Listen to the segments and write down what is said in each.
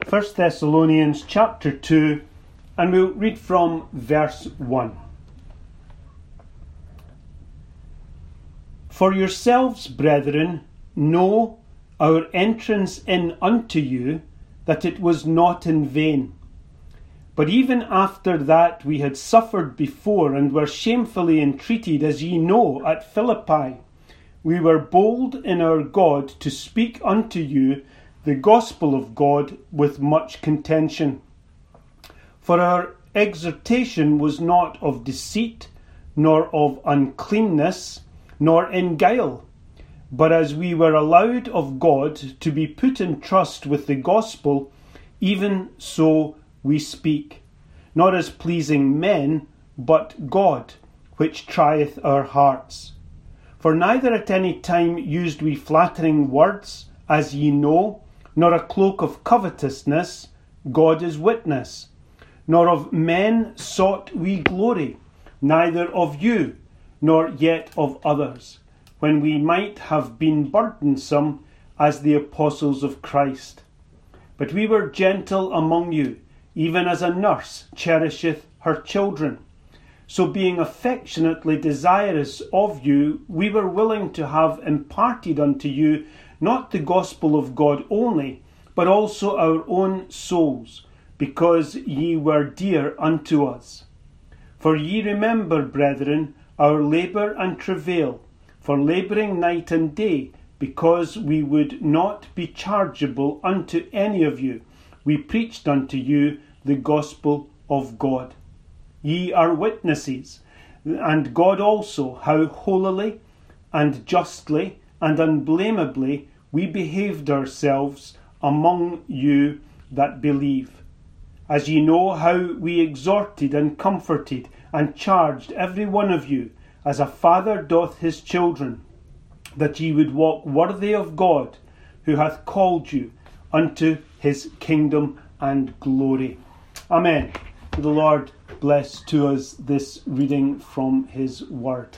1 Thessalonians chapter 2, and we'll read from verse 1. For yourselves, brethren, know our entrance in unto you, that it was not in vain. But even after that we had suffered before, and were shamefully entreated, as ye know, at Philippi, we were bold in our God to speak unto you the gospel of God with much contention. For our exhortation was not of deceit, nor of uncleanness, nor in guile, but as we were allowed of God to be put in trust with the gospel, even so we speak, not as pleasing men, but God, which trieth our hearts. For neither at any time used we flattering words, as ye know, nor a cloak of covetousness, God is witness, nor of men sought we glory, neither of you, nor yet of others, when we might have been burdensome as the apostles of Christ. But we were gentle among you, even as a nurse cherisheth her children. So being affectionately desirous of you, we were willing to have imparted unto you not the gospel of God only, but also our own souls, because ye were dear unto us. For ye remember, brethren, our labour and travail, for labouring night and day, because we would not be chargeable unto any of you, we preached unto you the gospel of God. Ye are witnesses, and God also, how holily and justly and unblameably we behaved ourselves among you that believe. As ye know how we exhorted and comforted and charged every one of you, as a father doth his children, that ye would walk worthy of God, who hath called you unto his kingdom and glory. Amen. May the Lord bless to us this reading from his word.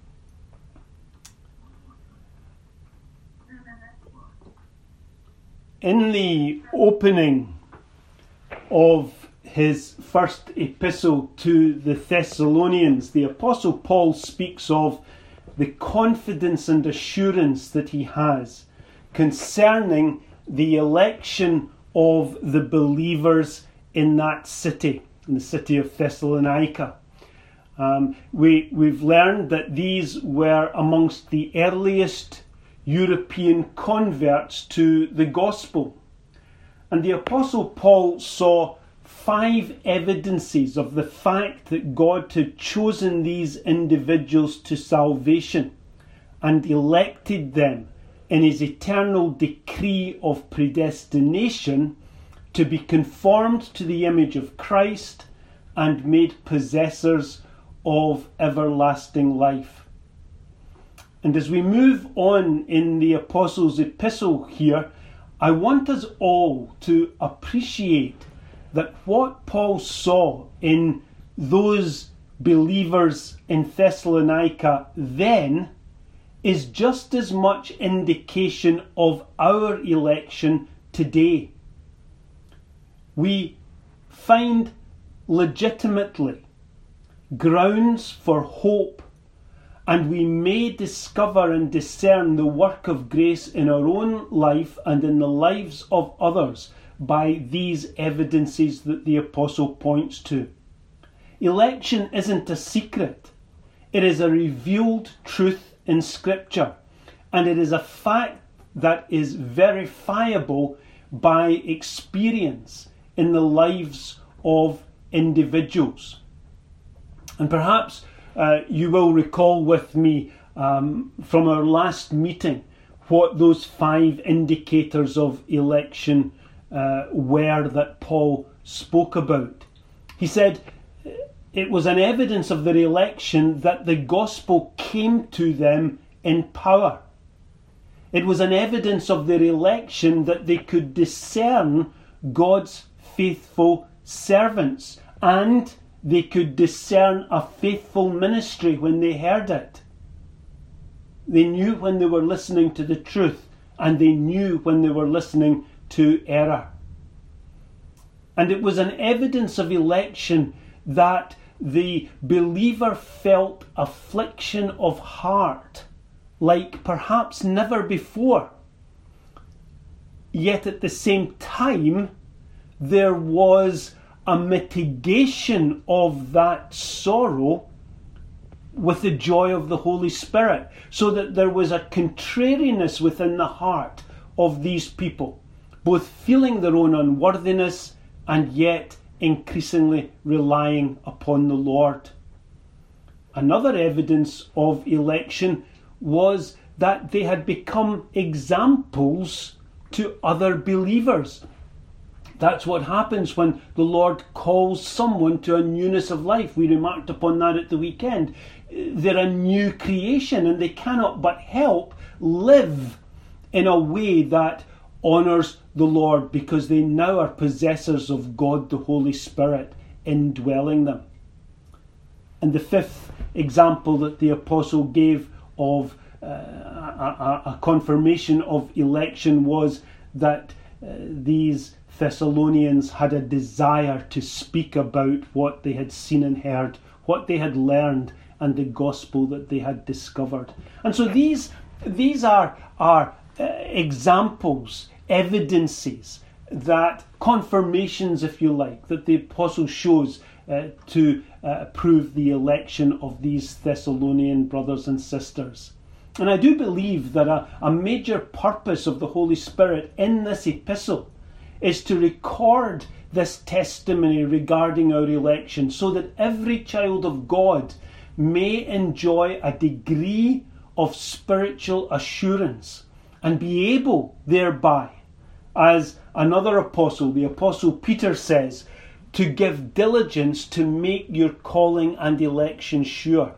In the opening of his first epistle to the Thessalonians, the Apostle Paul speaks of the confidence and assurance that he has concerning the election of the believers in that city, in the city of Thessalonica. We've learned that these were amongst the earliest European converts to the gospel. And the Apostle Paul saw 5 evidences of the fact that God had chosen these individuals to salvation and elected them in his eternal decree of predestination to be conformed to the image of Christ and made possessors of everlasting life. And as we move on in the Apostles' epistle here, I want us all to appreciate that what Paul saw in those believers in Thessalonica then is just as much indication of our election today. We find legitimately grounds for hope, and we may discover and discern the work of grace in our own life and in the lives of others by these evidences that the Apostle points to. Election isn't a secret. It is a revealed truth in Scripture, and it is a fact that is verifiable by experience in the lives of individuals. And perhaps you will recall with me from our last meeting what those 5 indicators of election were that Paul spoke about. He said it was an evidence of their election that the gospel came to them in power. It was an evidence of their election that they could discern God's faithful servants, and they could discern a faithful ministry when they heard it. They knew when they were listening to the truth, and they knew when they were listening to error. And it was an evidence of election that the believer felt affliction of heart like perhaps never before. Yet at the same time, there was a mitigation of that sorrow with the joy of the Holy Spirit, so that there was a contrariness within the heart of these people, both feeling their own unworthiness and yet increasingly relying upon the Lord. Another evidence of election was that they had become examples to other believers. That's what happens when the Lord calls someone to a newness of life. We remarked upon that at the weekend. They're a new creation, and they cannot but help live in a way that honours the Lord, because they now are possessors of God the Holy Spirit indwelling them. And the fifth example that the apostle gave of a confirmation of election was that these Thessalonians had a desire to speak about what they had seen and heard, what they had learned, and the gospel that they had discovered. And so these are examples, evidences, that confirmations, if you like, that the apostle shows to prove the election of these Thessalonian brothers and sisters. And I do believe that a major purpose of the Holy Spirit in this epistle is to record this testimony regarding our election, so that every child of God may enjoy a degree of spiritual assurance and be able thereby, as another apostle, the apostle Peter, says, to give diligence to make your calling and election sure.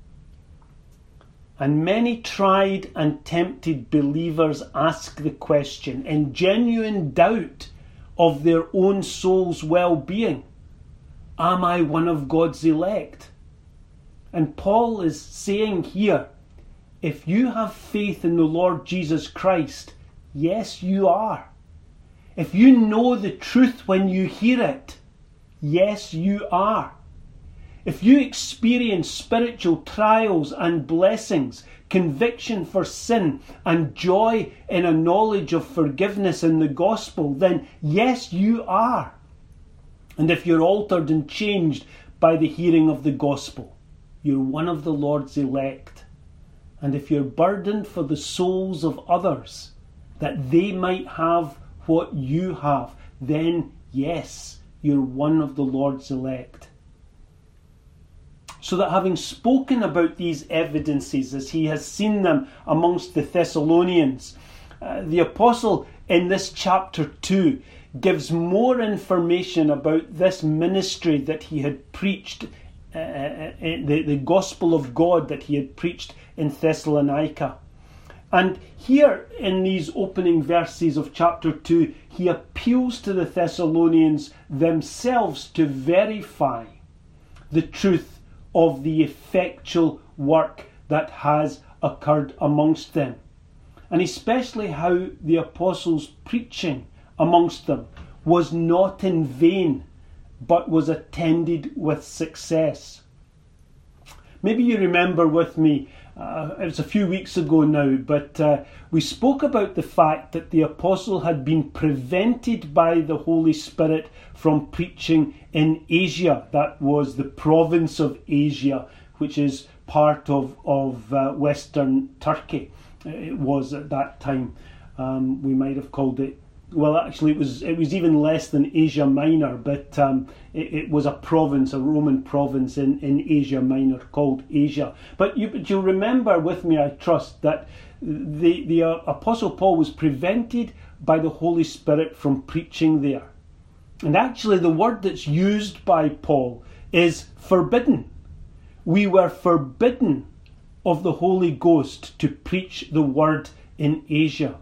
And many tried and tempted believers ask the question, in genuine doubt of their own soul's well-being, am I one of God's elect? And Paul is saying here, if you have faith in the Lord Jesus Christ, yes, you are. If you know the truth when you hear it, yes, you are. If you experience spiritual trials and blessings, conviction for sin, and joy in a knowledge of forgiveness in the gospel, then yes, you are. And if you're altered and changed by the hearing of the gospel, you're one of the Lord's elect. And if you're burdened for the souls of others, that they might have what you have, then yes, you're one of the Lord's elect. So that having spoken about these evidences as he has seen them amongst the Thessalonians, the apostle in this chapter 2 gives more information about this ministry that he had preached, the gospel of God that he had preached in Thessalonica. And here in these opening verses of chapter 2, he appeals to the Thessalonians themselves to verify the truth of the effectual work that has occurred amongst them, and especially how the apostles' preaching amongst them was not in vain, but was attended with success. Maybe you remember with me, it was a few weeks ago now, but we spoke about the fact that the apostle had been prevented by the Holy Spirit from preaching in Asia. That was the province of Asia, which is part of Western Turkey. It was at that time. We might have called it, well, actually it was even less than Asia Minor, but it was a province, a Roman province in Asia Minor called Asia. But you'll remember with me, I trust, that the Apostle Paul was prevented by the Holy Spirit from preaching there. And actually the word that's used by Paul is forbidden. We were forbidden of the Holy Ghost to preach the word in Asia.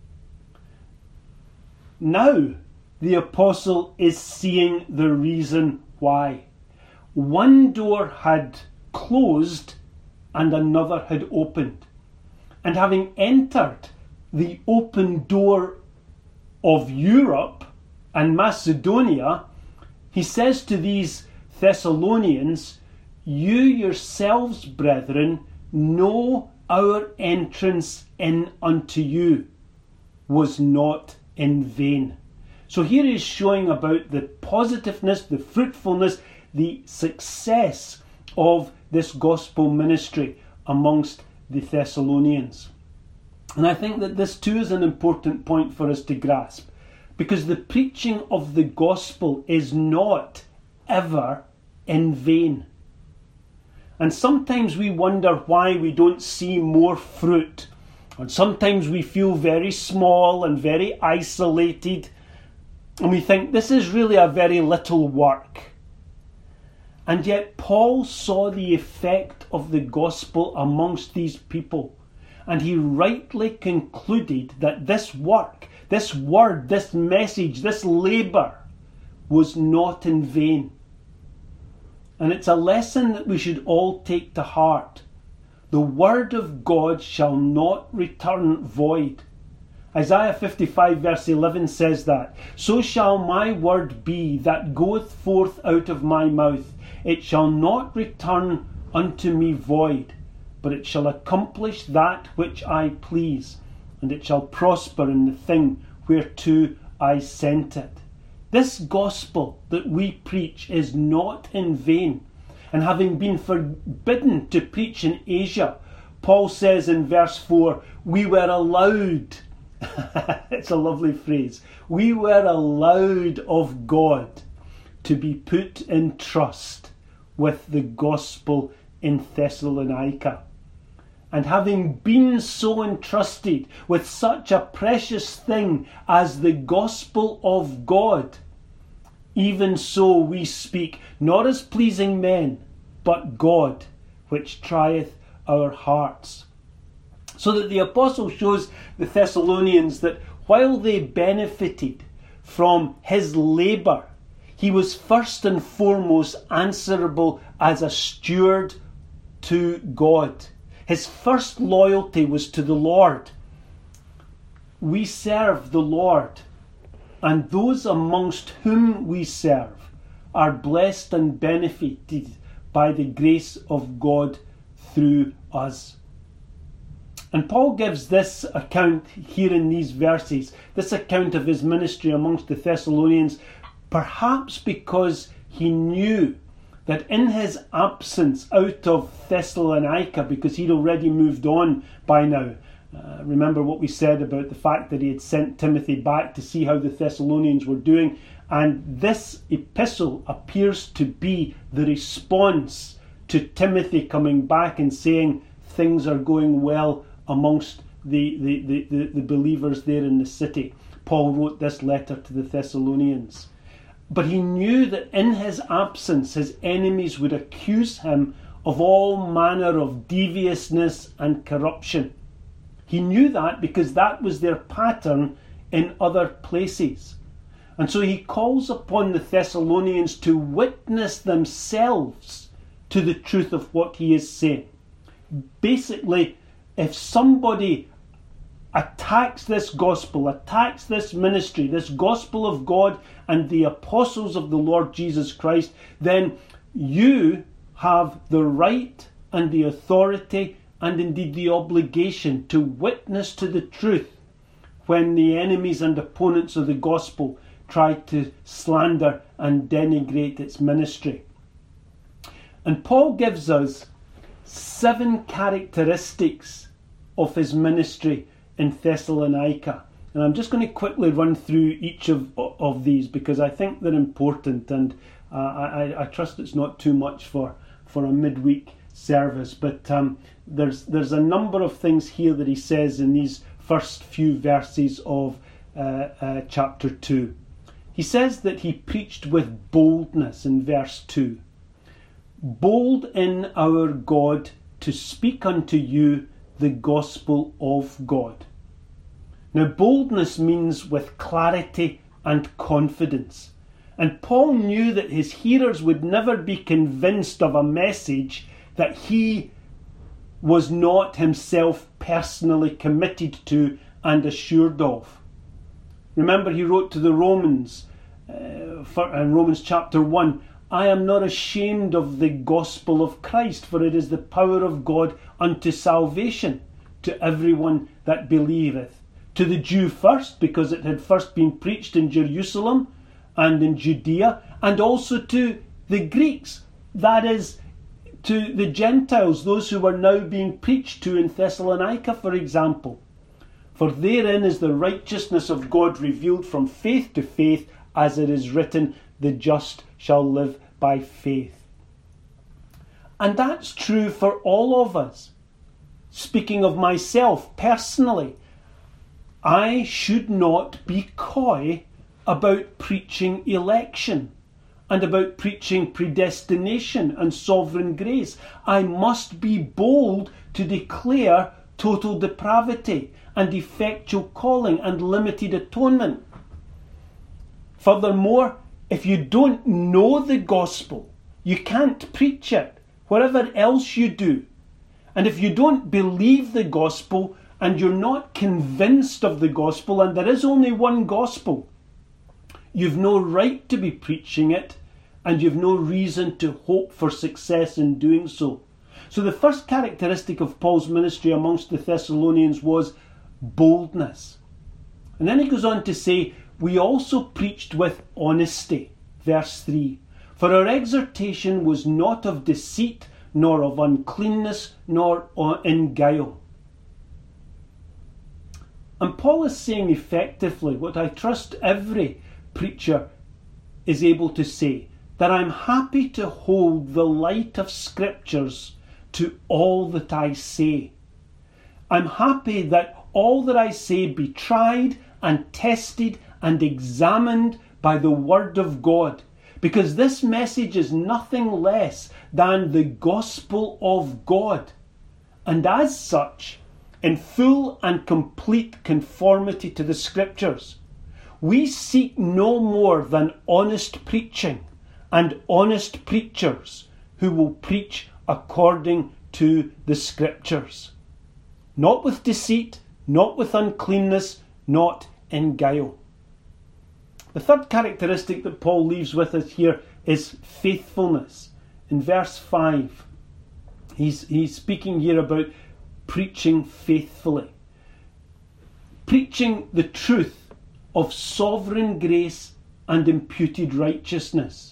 Now the apostle is seeing the reason why. One door had closed and another had opened. And having entered the open door of Europe and Macedonia, he says to these Thessalonians, "You yourselves, brethren, know our entrance in unto you was not in vain." So here he's showing about the positiveness, the fruitfulness, the success of this gospel ministry amongst the Thessalonians. And I think that this too is an important point for us to grasp, because the preaching of the gospel is not ever in vain. And sometimes we wonder why we don't see more fruit. And sometimes we feel very small and very isolated. And we think this is really a very little work. And yet Paul saw the effect of the gospel amongst these people. And he rightly concluded that this work, this word, this message, this labour was not in vain. And it's a lesson that we should all take to heart. The word of God shall not return void. Isaiah 55 verse 11 says that. "So shall my word be that goeth forth out of my mouth. It shall not return unto me void, but it shall accomplish that which I please, and it shall prosper in the thing whereto I sent it." This gospel that we preach is not in vain. And having been forbidden to preach in Asia, Paul says in verse 4, we were allowed, it's a lovely phrase, we were allowed of God to be put in trust with the gospel in Thessalonica. And having been so entrusted with such a precious thing as the gospel of God, even so we speak, not as pleasing men, but God, which trieth our hearts. So that the apostle shows the Thessalonians that while they benefited from his labour, he was first and foremost answerable as a steward to God. His first loyalty was to the Lord. We serve the Lord, and those amongst whom we serve are blessed and benefited by the grace of God through us. And Paul gives this account here in these verses, this account of his ministry amongst the Thessalonians, perhaps because he knew that in his absence out of Thessalonica, because he'd already moved on by now, remember what we said about the fact that he had sent Timothy back to see how the Thessalonians were doing, and this epistle appears to be the response to Timothy coming back and saying things are going well amongst the believers there in the city. Paul wrote this letter to the Thessalonians. But he knew that in his absence his enemies would accuse him of all manner of deviousness and corruption. He knew that because that was their pattern in other places. And so he calls upon the Thessalonians to witness themselves to the truth of what he is saying. Basically, if somebody attacks this gospel, attacks this ministry, this gospel of God and the apostles of the Lord Jesus Christ, then you have the right and the authority and indeed the obligation to witness to the truth when the enemies and opponents of the gospel try to slander and denigrate its ministry. And Paul gives us 7 characteristics of his ministry in Thessalonica. And I'm just going to quickly run through each of these because I think they're important, and I trust it's not too much for a midweek service. But there's a number of things here that he says in these first few verses of chapter 2. He says that he preached with boldness in verse 2. Bold in our God to speak unto you the gospel of God. Now, boldness means with clarity and confidence. And Paul knew that his hearers would never be convinced of a message that he was not himself personally committed to and assured of. Remember, he wrote to the Romans in Romans chapter 1, I am not ashamed of the gospel of Christ, for it is the power of God unto salvation to everyone that believeth. To the Jew first, because it had first been preached in Jerusalem and in Judea, and also to the Greeks, that is, to the Gentiles, those who were now being preached to in Thessalonica, for example. For therein is the righteousness of God revealed from faith to faith, as it is written, the just shall live by faith. And that's true for all of us. Speaking of myself personally, I should not be coy about preaching election and about preaching predestination and sovereign grace. I must be bold to declare total depravity and effectual calling and limited atonement. Furthermore, if you don't know the gospel, you can't preach it, whatever else you do. And if you don't believe the gospel and you're not convinced of the gospel, and there is only one gospel, you've no right to be preaching it, and you've no reason to hope for success in doing so. So the first characteristic of Paul's ministry amongst the Thessalonians was boldness. And then he goes on to say, we also preached with honesty. Verse 3. For our exhortation was not of deceit, nor of uncleanness, nor in guile. And Paul is saying effectively what I trust every preacher is able to say, that I'm happy to hold the light of Scriptures to all that I say. I'm happy that all that I say be tried and tested and examined by the Word of God, because this message is nothing less than the gospel of God, and as such, in full and complete conformity to the Scriptures. We seek no more than honest preaching and honest preachers who will preach according to the Scriptures. Not with deceit, not with uncleanness, not in guile. The third characteristic that Paul leaves with us here is faithfulness. In verse 5, he's speaking here about preaching faithfully. Preaching the truth of sovereign grace and imputed righteousness.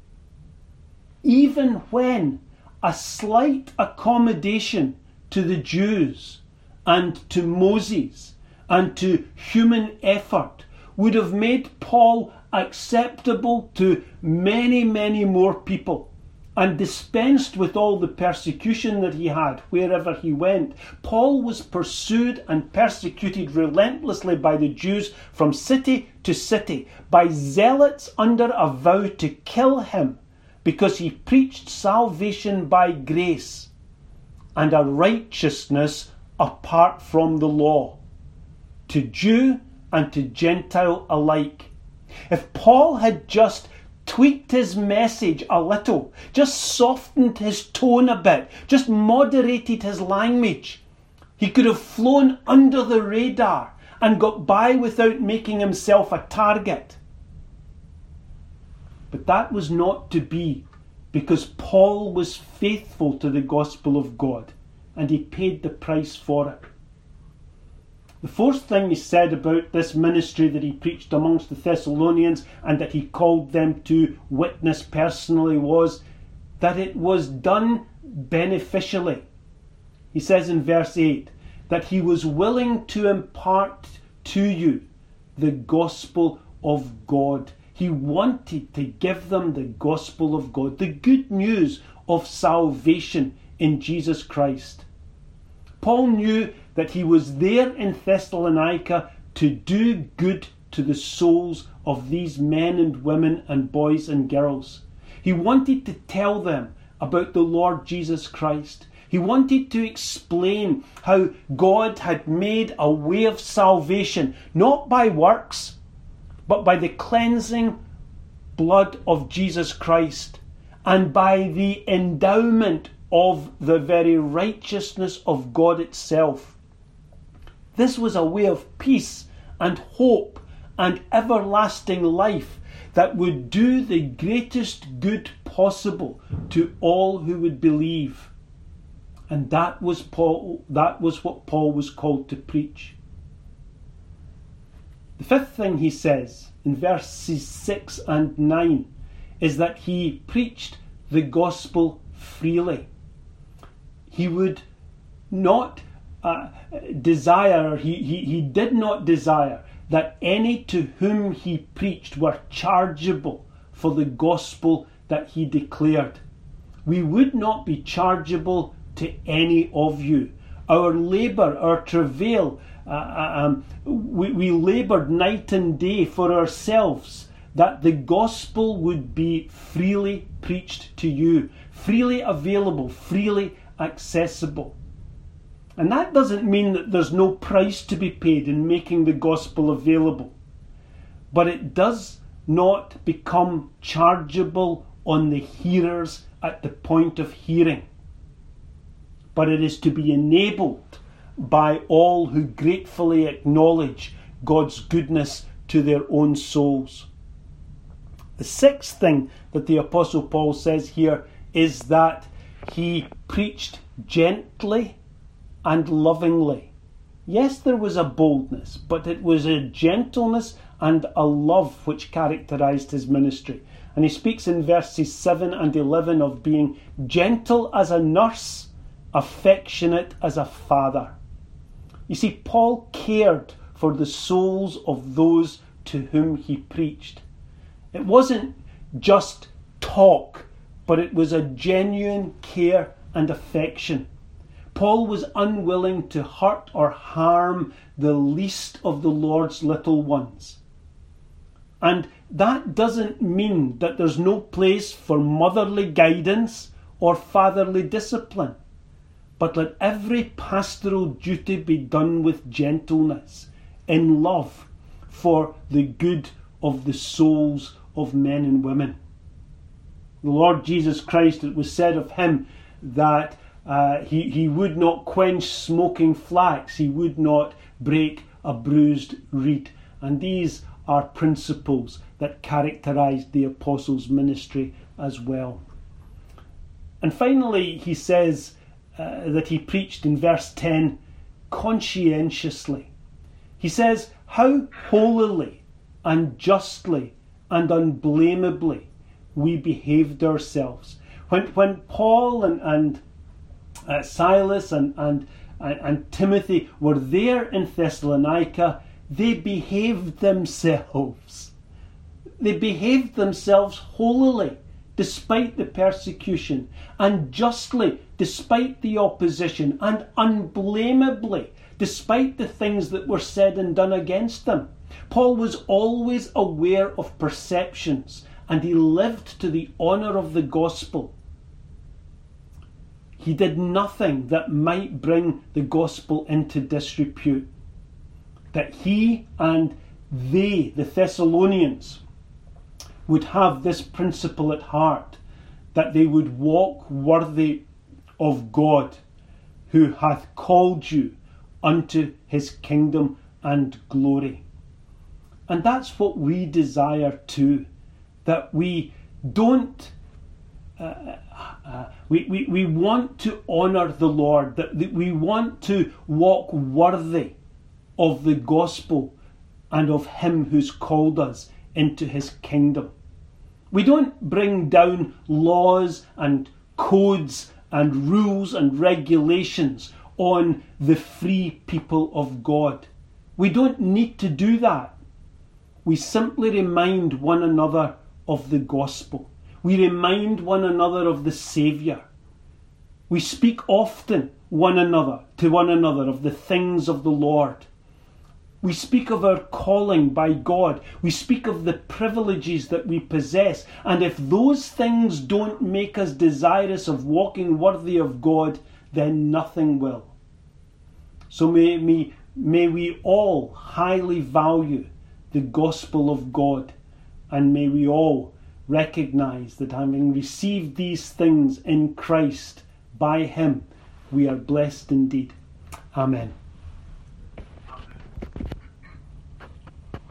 Even when a slight accommodation to the Jews and to Moses and to human effort would have made Paul acceptable to many, many more people and dispensed with all the persecution that he had wherever he went. Paul was pursued and persecuted relentlessly by the Jews from city to city, by zealots under a vow to kill him because he preached salvation by grace and a righteousness apart from the law, to Jew and to Gentile alike. If Paul had just tweaked his message a little, just softened his tone a bit, just moderated his language, he could have flown under the radar and got by without making himself a target. But that was not to be, because Paul was faithful to the gospel of God and he paid the price for it. The fourth thing he said about this ministry that he preached amongst the Thessalonians and that he called them to witness personally was that it was done beneficially. He says in verse 8 that he was willing to impart to you the gospel of God. He wanted to give them the gospel of God, the good news of salvation in Jesus Christ. Paul knew that he was there in Thessalonica to do good to the souls of these men and women and boys and girls. He wanted to tell them about the Lord Jesus Christ. He wanted to explain how God had made a way of salvation, not by works, but by the cleansing blood of Jesus Christ and by the endowment of the very righteousness of God itself. This was a way of peace and hope and everlasting life that would do the greatest good possible to all who would believe. And that was what Paul was called to preach. The fifth thing he says in verses 6 and 9 is that he preached the gospel freely. He would not desire, he did not desire that any to whom he preached were chargeable for the gospel that he declared. We would not be chargeable to any of you. Our labour, our travail, we laboured night and day for ourselves, that the gospel would be freely preached to you, freely available, freely accessible. And that doesn't mean that there's no price to be paid in making the gospel available. But it does not become chargeable on the hearers at the point of hearing. But it is to be enabled by all who gratefully acknowledge God's goodness to their own souls. The sixth thing that the Apostle Paul says here is that he preached gently and lovingly. Yes, there was a boldness, but it was a gentleness and a love which characterized his ministry. And he speaks in verses 7 and 11 of being gentle as a nurse, affectionate as a father. You see, Paul cared for the souls of those to whom he preached. It wasn't just talk, but it was a genuine care and affection. Paul was unwilling to hurt or harm the least of the Lord's little ones. And that doesn't mean that there's no place for motherly guidance or fatherly discipline. But let every pastoral duty be done with gentleness, in love, for the good of the souls of men and women. The Lord Jesus Christ, it was said of him that he would not quench smoking flax, he would not break a bruised reed. And these are principles that characterized the apostles' ministry as well. And finally, he says that he preached in verse 10 conscientiously. He says how holily and justly and unblameably we behaved ourselves. When Paul and Silas and Timothy were there in Thessalonica, they behaved themselves. They behaved themselves holily despite the persecution, and justly despite the opposition, and unblameably despite the things that were said and done against them. Paul was always aware of perceptions, and he lived to the honour of the gospel. He did nothing that might bring the gospel into disrepute. That he and they, the Thessalonians, would have this principle at heart, that they would walk worthy of God, who hath called you unto his kingdom and glory. And that's what we desire too, that we don't we want to honour the Lord, that we want to walk worthy of the gospel and of him who's called us into his kingdom. We don't bring down laws and codes and rules and regulations on the free people of God. We don't need to do that. We simply remind one another of the gospel. We remind one another of the Saviour. We speak often to one another of the things of the Lord. We speak of our calling by God. We speak of the privileges that we possess. And if those things don't make us desirous of walking worthy of God, then nothing will. So may we all highly value the gospel of God, and may we all recognise that having received these things in Christ by him, we are blessed indeed. Amen.